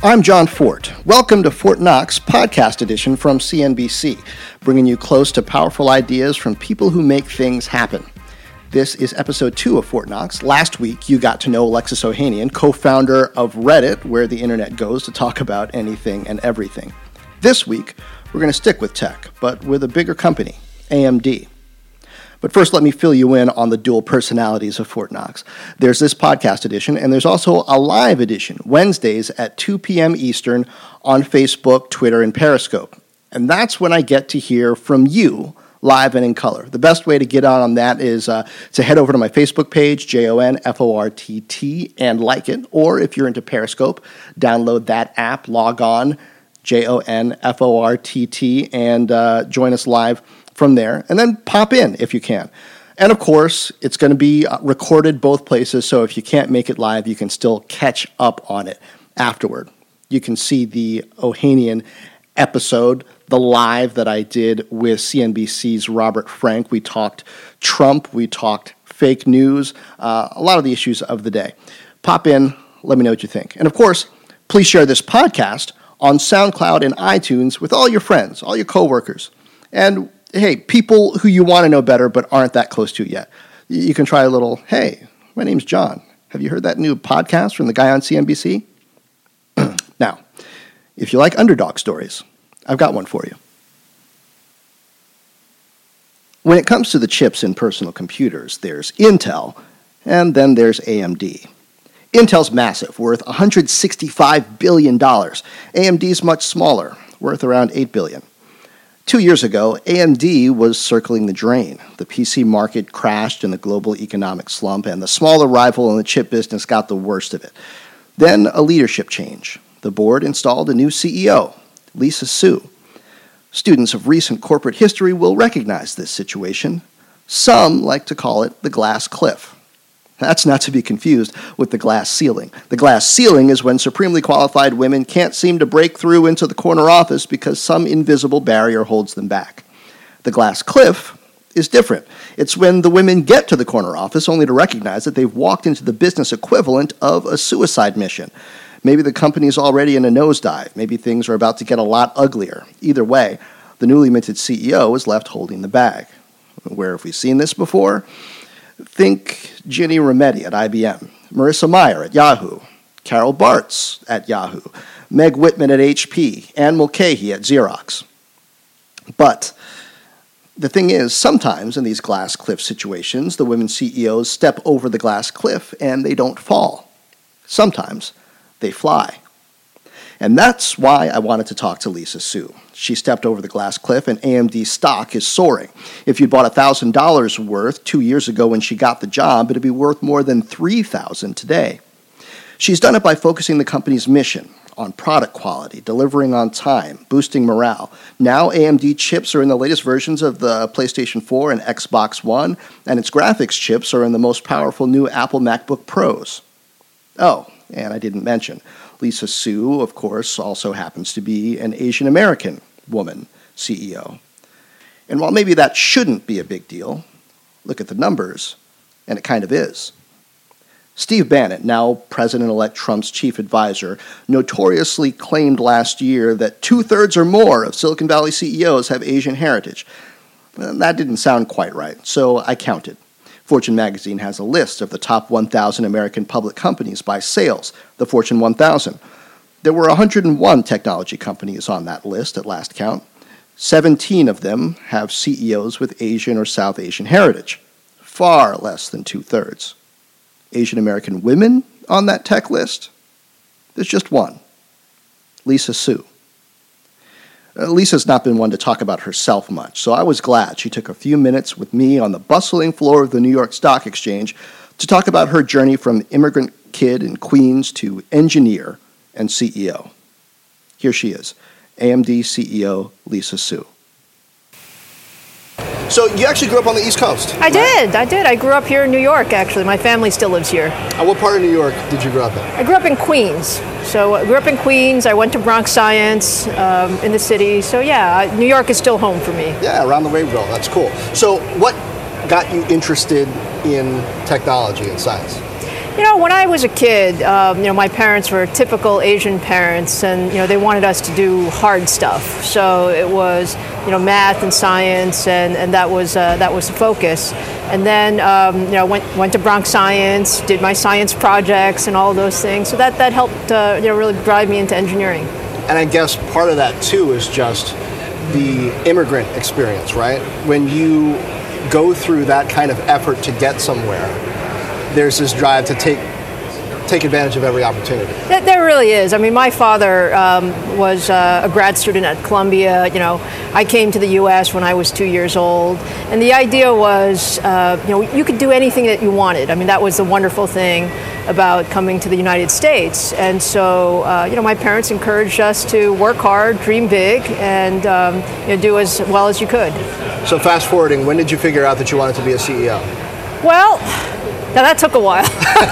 I'm John Fort. Welcome to Fort Knox Podcast Edition from CNBC, bringing you close to powerful ideas from people who make things happen. This is episode 2 of Fort Knox. Last week, you got to know Alexis Ohanian, co-founder of Reddit, where the internet goes to talk about anything and everything. This week, we're going to stick with tech, but with a bigger company, AMD. But first, let me fill you in on the dual personalities of Fort Knox. There's this podcast edition, and there's also a live edition, Wednesdays at 2 p.m. Eastern on Facebook, Twitter, and Periscope. And that's when I get to hear from you live and in color. The best way to get on that is to head over to my Facebook page, JONFORTT, and like it. Or if you're into Periscope, download that app, log on, JONFORTT, and join us live from there, and then pop in if you can. And of course, it's going to be recorded both places, so if you can't make it live, you can still catch up on it afterward. You can see the Ohanian episode, the live that I did with CNBC's Robert Frank. We talked Trump, we talked fake news, a lot of the issues of the day. Pop in, let me know what you think. And of course, please share this podcast on SoundCloud and iTunes with all your friends, all your coworkers, and hey, people who you want to know better but aren't that close to yet. You can try a little, hey, my name's John. Have you heard that new podcast from the guy on CNBC? Now, if you like underdog stories, I've got one for you. When it comes to the chips in personal computers, there's Intel, and then there's AMD. Intel's massive, worth $165 billion. AMD's much smaller, worth around $8 billion. 2 years ago, AMD was circling the drain. The PC market crashed in the global economic slump, and the smaller rival in the chip business got the worst of it. Then a leadership change. The board installed a new CEO, Lisa Su. Students of recent corporate history will recognize this situation. Some like to call it the glass cliff. That's not to be confused with the glass ceiling. The glass ceiling is when supremely qualified women can't seem to break through into the corner office because some invisible barrier holds them back. The glass cliff is different. It's when the women get to the corner office only to recognize that they've walked into the business equivalent of a suicide mission. Maybe the company's already in a nosedive. Maybe things are about to get a lot uglier. Either way, the newly minted CEO is left holding the bag. Where have we seen this before? Think Ginny Rometty at IBM, Marissa Mayer at Yahoo, Carol Bartz at Yahoo, Meg Whitman at HP, Anne Mulcahy at Xerox. But the thing is, sometimes in these glass cliff situations, the women CEOs step over the glass cliff and they don't fall. Sometimes they fly. And that's why I wanted to talk to Lisa Su. She stepped over the glass cliff, and AMD stock is soaring. If you'd bought $1,000 worth 2 years ago when she got the job, it'd be worth more than $3,000 today. She's done it by focusing the company's mission on product quality, delivering on time, boosting morale. Now AMD chips are in the latest versions of the PlayStation 4 and Xbox One, and its graphics chips are in the most powerful new Apple MacBook Pros. Oh, and I didn't mention, Lisa Su, of course, also happens to be an Asian American woman CEO. And while maybe that shouldn't be a big deal, look at the numbers, and it kind of is. Steve Bannon, now President-elect Trump's chief advisor, notoriously claimed last year that 2/3 or more of Silicon Valley CEOs have Asian heritage. That didn't sound quite right, so I counted. Fortune magazine has a list of the top 1,000 American public companies by sales, the Fortune 1000. There were 101 technology companies on that list at last count. 17 of them have CEOs with Asian or South Asian heritage, far less than 2/3. Asian American women on that tech list? There's just one, Lisa Su. Lisa's not been one to talk about herself much, so I was glad she took a few minutes with me on the bustling floor of the New York Stock Exchange to talk about her journey from immigrant kid in Queens to engineer and CEO. Here she is, AMD CEO Lisa Su. So you actually grew up on the East Coast? I did. I grew up here in New York, actually. My family still lives here. And what part of New York did you grow up in? I grew up in Queens. So I grew up in Queens. I went to Bronx Science in the city. So yeah, New York is still home for me. Yeah, around the way we go. That's cool. So what got you interested in technology and science? When I was a kid, my parents were typical Asian parents, and they wanted us to do hard stuff. So it was, math and science, and that was the focus. And then, went to Bronx Science, did my science projects and all those things. So that helped, really drive me into engineering. And I guess part of that too is just the immigrant experience, right? When you go through that kind of effort to get somewhere, there's this drive to take advantage of every opportunity. There really is. I mean, my father was a grad student at Columbia. I came to the U.S. when I was 2 years old, and the idea was, you could do anything that you wanted. I mean, that was the wonderful thing about coming to the United States. And so, my parents encouraged us to work hard, dream big, and do as well as you could. So fast forwarding, when did you figure out that you wanted to be a CEO? Well, now that took a while,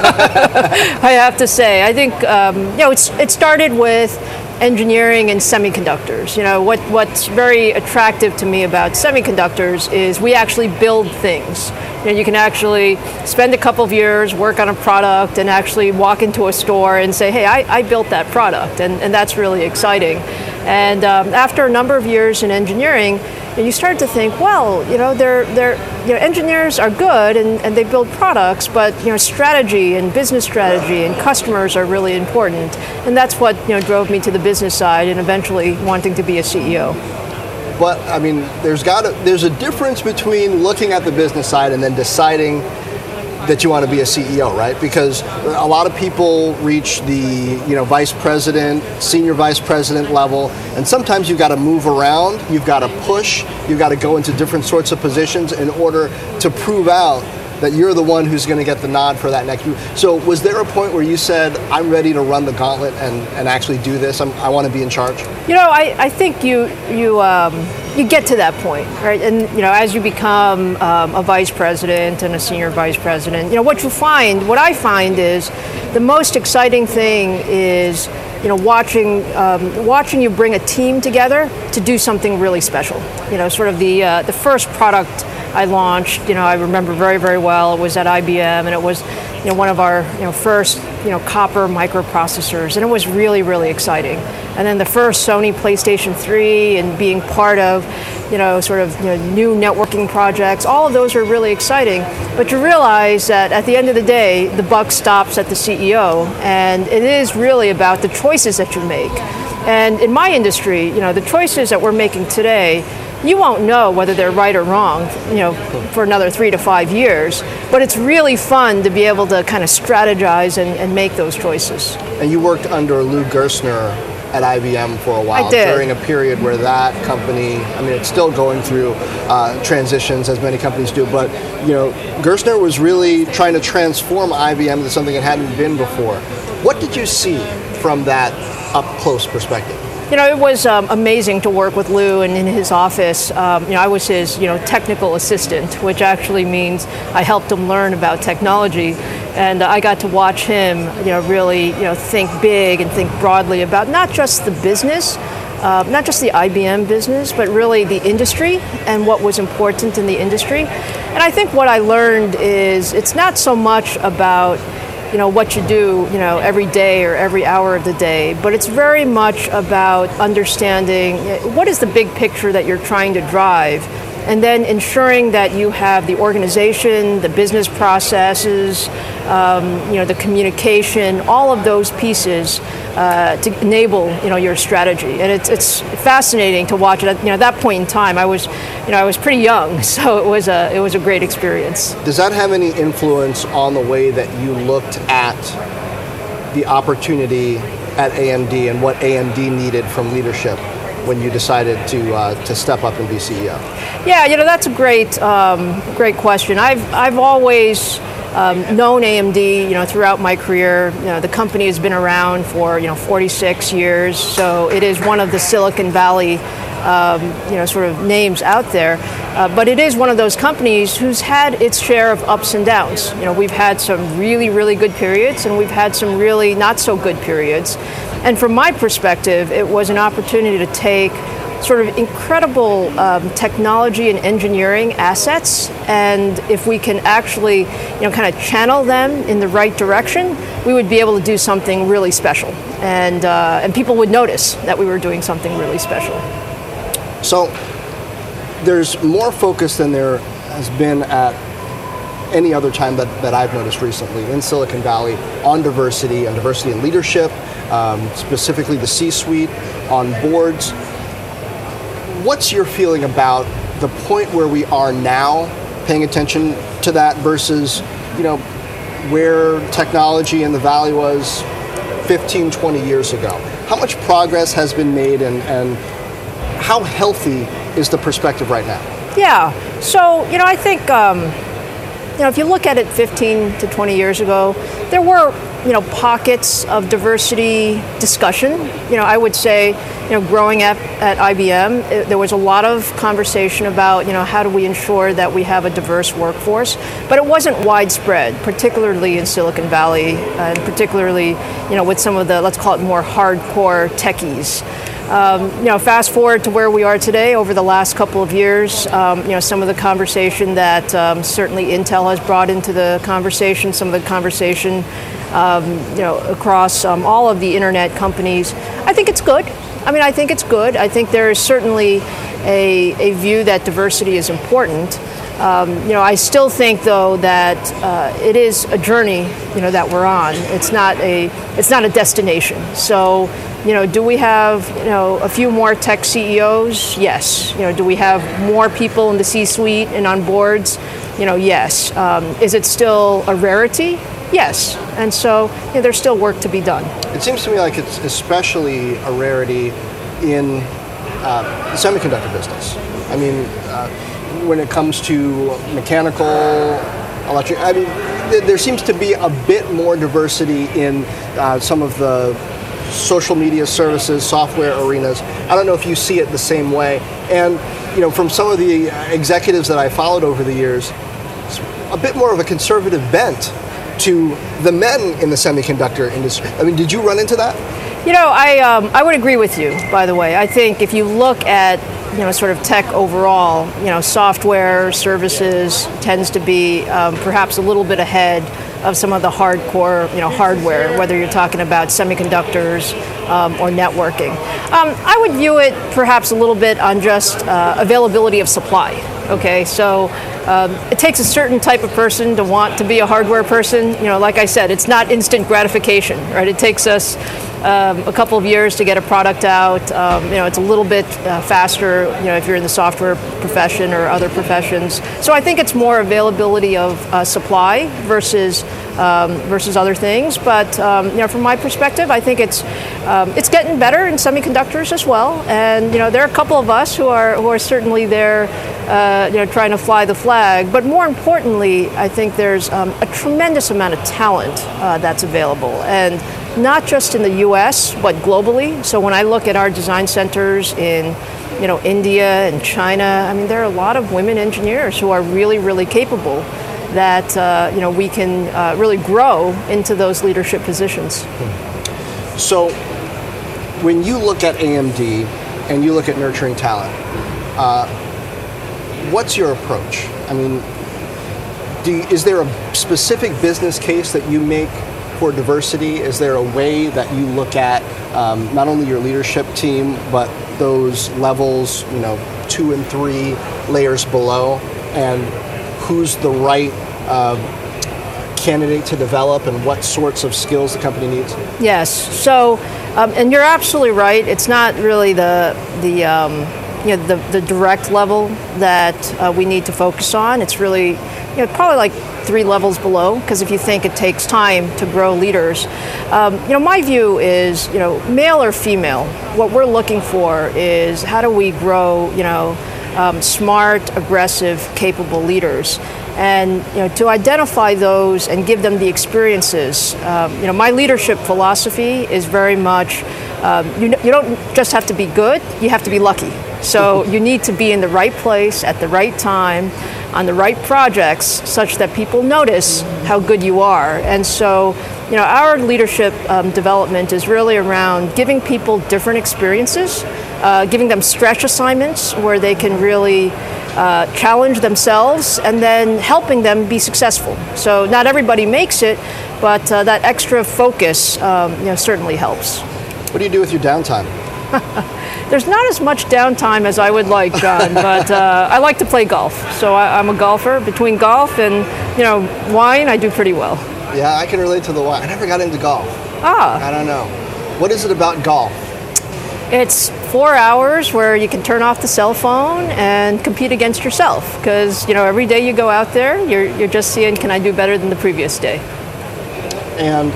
I have to say. I think, it started with engineering and semiconductors. What's very attractive to me about semiconductors is we actually build things. You can actually spend a couple of years, work on a product, and actually walk into a store and say, hey, I built that product, and that's really exciting. And after a number of years in engineering, you start to think, well, engineers are good and they build products, but strategy and business strategy and customers are really important, and that's what drove me to the business side and eventually wanting to be a CEO. But I mean, there's a difference between looking at the business side and then deciding that you want to be a CEO, right? Because a lot of people reach the vice president, senior vice president level, and sometimes you've got to move around, you've got to push, you've got to go into different sorts of positions in order to prove out that you're the one who's going to get the nod for that next move. So was there a point where you said, I'm ready to run the gauntlet and actually do this, I want to be in charge? I think you get to that point, right? And as you become a vice president and a senior vice president, what I find is the most exciting thing is watching you bring a team together to do something really special. Sort of the first product I launched, I remember very, very well. It was at IBM, and it was, one of our, first, copper microprocessors, and it was really, really exciting. And then the first Sony PlayStation 3, and being part of, new networking projects. All of those are really exciting. But you realize that at the end of the day, the buck stops at the CEO, and it is really about the choices that you make. And in my industry, the choices that we're making today, you won't know whether they're right or wrong, for another 3 to 5 years. But it's really fun to be able to kind of strategize and make those choices. And you worked under Lou Gerstner at IBM for a while. I did. During a period where that company, it's still going through transitions, as many companies do, but Gerstner was really trying to transform IBM into something it hadn't been before. What did you see from that up-close perspective? It was amazing to work with Lou and in his office. I was his, technical assistant, which actually means I helped him learn about technology. And I got to watch him, really, think big and think broadly about not just the business, not just the IBM business, but really the industry and what was important in the industry. And I think what I learned is it's not so much about what you do, every day or every hour of the day, but it's very much about understanding what is the big picture that you're trying to drive, and then ensuring that you have the organization, the business processes, the communication, all of those pieces to enable, your strategy. And it's fascinating to watch it. At that point in time, I was pretty young, so it was a great experience. Does that have any influence on the way that you looked at the opportunity at AMD and what AMD needed from leadership when you decided to step up and be CEO? Yeah, that's a great question. I've always known AMD, throughout my career. The company has been around for 46 years, so it is one of the Silicon Valley sort of names out there. But it is one of those companies who's had its share of ups and downs. We've had some really, really good periods, and we've had some really not so good periods. And from my perspective, it was an opportunity to take sort of incredible technology and engineering assets, and if we can actually, kind of channel them in the right direction, we would be able to do something really special, and people would notice that we were doing something really special. So there's more focus than there has been at any other time that I've noticed recently in Silicon Valley on diversity in leadership, specifically the C-suite, on boards. What's your feeling about the point where we are now, paying attention to that versus, where technology and the Valley was 15, 20 years ago? How much progress has been made, and how healthy is the perspective right now? Yeah, so, I think, if you look at it 15 to 20 years ago, there were, pockets of diversity discussion. I would say, growing up at IBM, there was a lot of conversation about, how do we ensure that we have a diverse workforce, but it wasn't widespread, particularly in Silicon Valley, and particularly, with some of the, let's call it more hardcore techies. Fast forward to where we are today over the last couple of years, some of the conversation that certainly Intel has brought into the conversation, some of the conversation, across all of the internet companies. I think it's good. I think it's good. I think there is certainly a view that diversity is important. I still think, though, that it is a journey, that we're on. It's not a destination. So, do we have, a few more tech CEOs? Yes. Do we have more people in the C-suite and on boards? Yes. Is it still a rarity? Yes. And so, there's still work to be done. It seems to me like it's especially a rarity in the semiconductor business. When it comes to mechanical, electric, there seems to be a bit more diversity in some of the social media services, software arenas. I don't know if you see it the same way. And, from some of the executives that I followed over the years, it's a bit more of a conservative bent to the men in the semiconductor industry. Did you run into that? I would agree with you, by the way. I think if you look at, sort of tech overall, software services tends to be perhaps a little bit ahead of some of the hardcore, hardware, whether you're talking about semiconductors or networking. I would view it perhaps a little bit on just availability of supply. Okay, so it takes a certain type of person to want to be a hardware person. Like I said, it's not instant gratification, right? It takes us a couple of years to get a product out. It's a little bit faster, if you're in the software profession or other professions. So I think it's more availability of supply versus other things. But from my perspective, I think it's getting better in semiconductors as well. And there are a couple of us who are certainly there, trying to fly the flag. But more importantly, I think there's a tremendous amount of talent that's available, and not just in the U.S. but globally. So when I look at our design centers in India and China, there are a lot of women engineers who are really, really capable that we can really grow into those leadership positions. So when you look at AMD and you look at nurturing talent, what's your approach? Is there a specific business case that you make for diversity? Is there a way that you look at not only your leadership team, but those levels, 2 and 3 layers below, and who's the right candidate to develop and what sorts of skills the company needs? Yes. So, and you're absolutely right. It's not really the direct level that we need to focus on. It's really, probably like 3 levels below, because if you think it takes time to grow leaders, my view is, male or female, what we're looking for is how do we grow, smart, aggressive, capable leaders. And to identify those and give them the experiences. My leadership philosophy is very much, you don't just have to be good, you have to be lucky. So you need to be in the right place at the right time on the right projects such that people notice how good you are. And so, our leadership development is really around giving people different experiences, giving them stretch assignments where they can really challenge themselves, and then helping them be successful. So not everybody makes it, but that extra focus certainly helps. What do you do with your downtime? There's not as much downtime as I would like, John, but I like to play golf. So I'm a golfer. Between golf and wine, I do pretty well. Yeah, I can relate to the wine. I never got into golf. I don't know. What is it about golf? It's 4 hours where you can turn off the cell phone and compete against yourself. Because every day you go out there, you're just seeing, can I do better than the previous day? And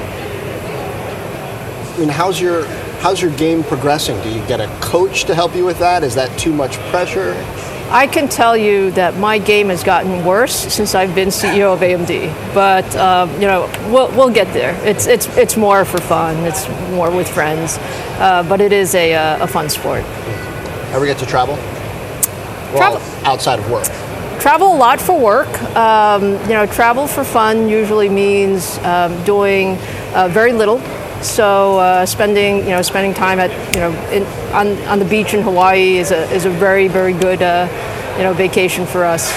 how's your game progressing? Do you get a coach to help you with that? Is that too much pressure? I can tell you that my game has gotten worse since I've been CEO of AMD. But we'll get there. It's more for fun. It's more with friends. But it is a fun sport. Ever get to travel? Well, outside of work. Travel a lot for work. Travel for fun usually means doing very little. So spending time at on the beach in Hawaii is a very, very good vacation for us.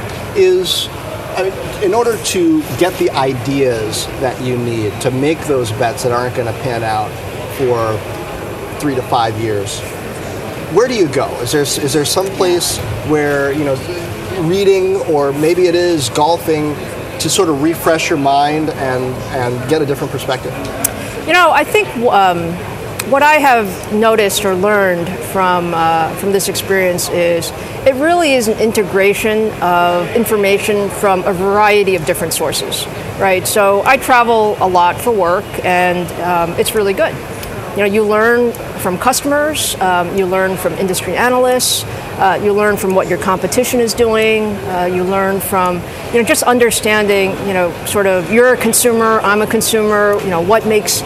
In order to get the ideas that you need to make those bets that aren't going to pan out for 3 to 5 years, where do you go? Is there some place where reading, or maybe it is golfing, to sort of refresh your mind and get a different perspective? I think what I have noticed or learned from this experience is it really is an integration of information from a variety of different sources, right? So I travel a lot for work, and it's really good. You learn from customers, you learn from industry analysts, you learn from what your competition is doing, you learn from just understanding sort of, you're a consumer, I'm a consumer, what makes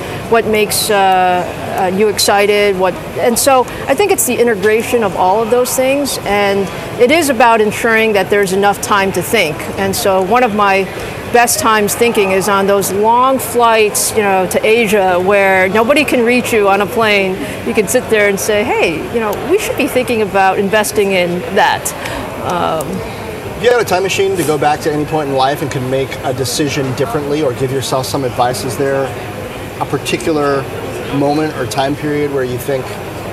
you excited, and so I think it's the integration of all of those things, and it is about ensuring that there's enough time to think. And so one of my best times thinking is on those long flights, to Asia, where nobody can reach you on a plane. You can sit there and say, hey, we should be thinking about investing in that. If you had a time machine to go back to any point in life and could make a decision differently or give yourself some advice, is there a particular moment or time period where you think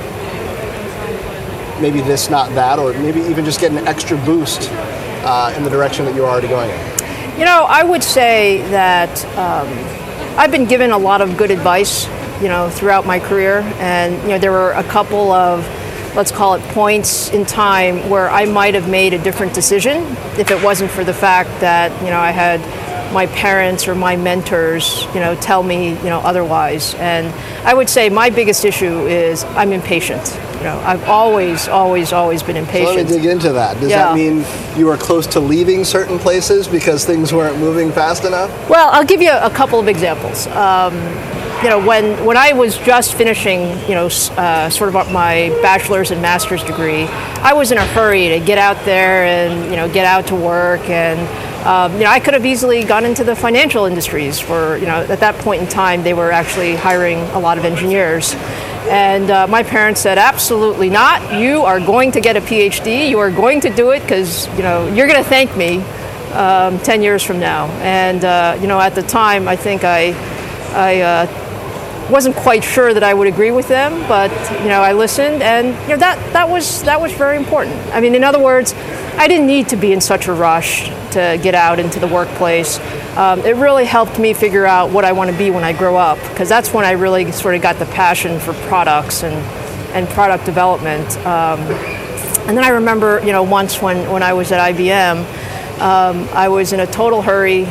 maybe this, not that, or maybe even just get an extra boost in the direction that you're already going in? I would say that I've been given a lot of good advice, throughout my career, and there were a couple of, let's call it, points in time where I might have made a different decision if it wasn't for the fact that I had my parents or my mentors tell me otherwise. And I would say my biggest issue is I'm impatient. I've always been impatient. So let me dig into that. Does that mean you were close to leaving certain places because things weren't moving fast enough? Well, I'll give you a couple of examples. When I was just finishing, sort of my bachelor's and master's degree, I was in a hurry to get out there and, get out to work. And, I could have easily gone into the financial industries where, at that point in time, they were actually hiring a lot of engineers. And my parents said, absolutely not. You are going to get a PhD. You are going to do it because, you're going to thank me 10 years from now. And, at the time, I think I wasn't quite sure that I would agree with them, but I listened, and that was very important. I mean, in other words, I didn't need to be in such a rush to get out into the workplace. It really helped me figure out what I want to be when I grow up, because that's when I really sort of got the passion for products and product development. And then I remember, once when I was at IBM, I was in a total hurry.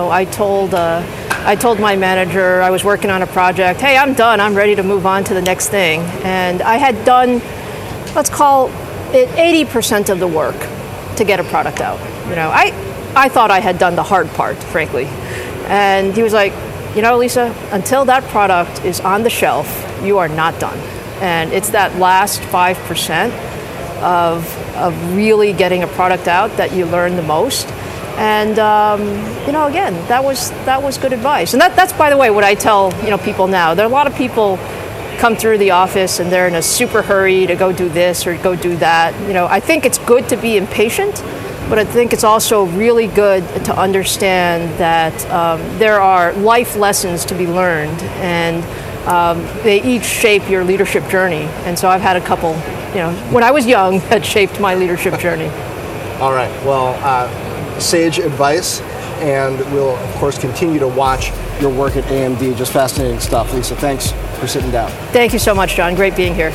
I told my manager I was working on a project, hey, I'm done, I'm ready to move on to the next thing. And I had done, let's call it 80% of the work to get a product out. I thought I had done the hard part, frankly. And he was like, Lisa, until that product is on the shelf, you are not done. And it's that last 5% of really getting a product out that you learn the most. And again, that was good advice. And that's, by the way, what I tell people now. There are a lot of people come through the office and they're in a super hurry to go do this or go do that. I think it's good to be impatient, but I think it's also really good to understand that there are life lessons to be learned, and they each shape your leadership journey. And so I've had a couple, when I was young, that shaped my leadership journey. All right. Well, sage advice, and we'll, of course, continue to watch your work at AMD. Just fascinating stuff. Lisa, thanks for sitting down. Thank you so much, John. Great being here.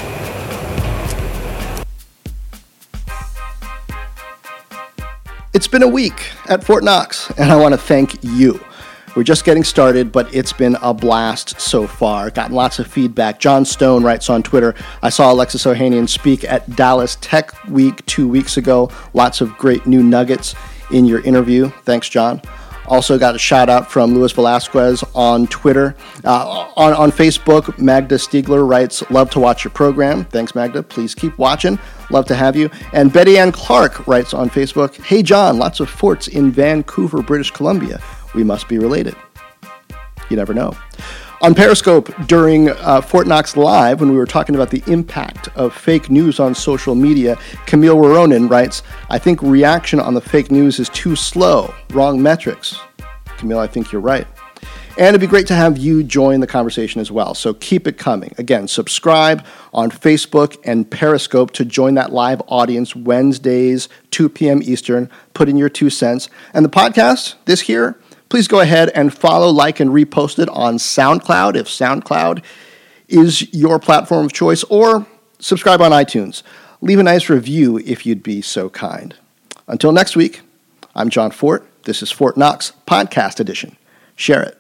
It's been a week at Fort Knox, and I want to thank you. We're just getting started, but it's been a blast so far. Gotten lots of feedback. John Stone writes on Twitter, I saw Alexis Ohanian speak at Dallas Tech Week 2 weeks ago. Lots of great new nuggets in your interview. Thanks, John. Also got a shout out from Luis Velasquez on Twitter. On Facebook, Magda Stiegler writes, love to watch your program. Thanks, Magda. Please keep watching. Love to have you. And Betty Ann Clark writes on Facebook, hey, John, lots of forts in Vancouver, British Columbia. We must be related. You never know. On Periscope, during Fort Knox Live, when we were talking about the impact of fake news on social media, Camille Waronin writes, I think reaction on the fake news is too slow. Wrong metrics. Camille, I think you're right. And it'd be great to have you join the conversation as well. So keep it coming. Again, subscribe on Facebook and Periscope to join that live audience Wednesdays, 2 p.m. Eastern. Put in your 2 cents. And the podcast, this here, please go ahead and follow, like, and repost it on SoundCloud if SoundCloud is your platform of choice, or subscribe on iTunes. Leave a nice review if you'd be so kind. Until next week, I'm John Fort. This is Fort Knox Podcast Edition. Share it.